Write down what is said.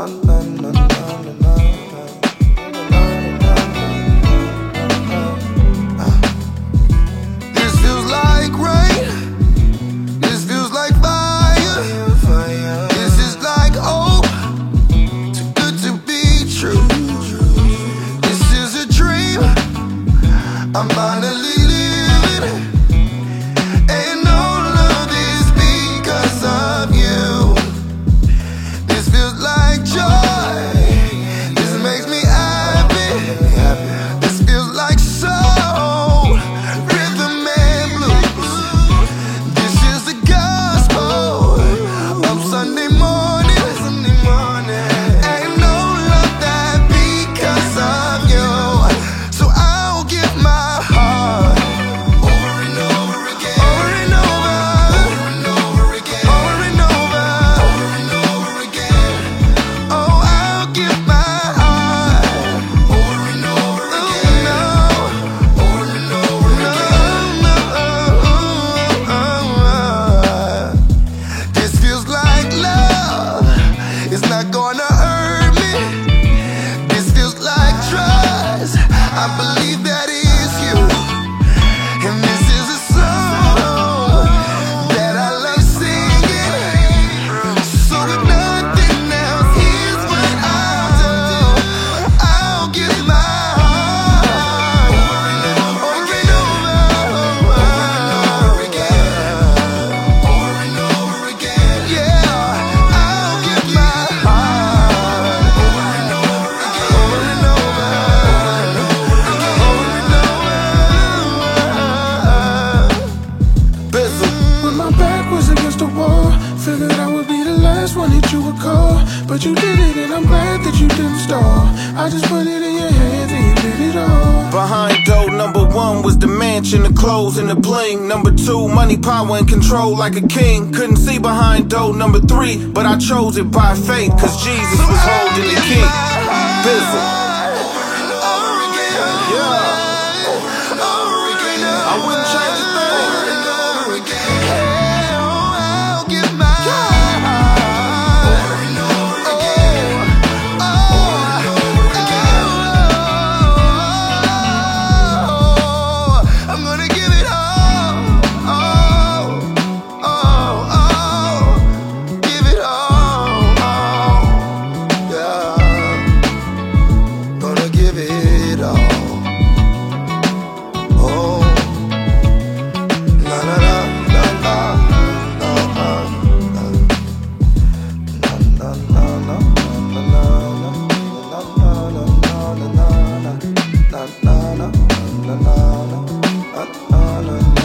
This feels like rain. This feels like fire. This is like hope. Too good to be true. This is a dream. I'm finally living. And all of this because of you. This feels like joy. This makes me happy. This feels like soul, rhythm and blues. This is the gospel of Sunday morning. Ain't no love that because of you. So I'll give my heart over and over again, over and over, over and over again, over and over, over and over again. Oh, I'll give my heart over and over again, over and over again. This feels like love. It's not gonna hurt me. This feels like trust. I believe that is you. And this is a song that I love singing. So if nothing else, here's what I'll do. I'll give my heart over and over again, over and over again. Yeah, I'll give my heart over and over again, over and over, over and over. Bizzle. When my back was against the wall, figured I would be the last one that you would call. But you did it, and I'm glad that you didn't stall. I just put it in your hands and you did it all. Behind dough, number one was the mansion, the clothes, and the bling. Number two, money, power, and control like a king. Couldn't see behind dough, number three, but I chose it by faith, cause Jesus was holding the key. Bizzle. I wouldn't change a thing. I'll give my heart over and over again. I'm gonna give it all. Give it all. Yeah. Gonna give it all. Oh. La la la la la la la la la la la la la.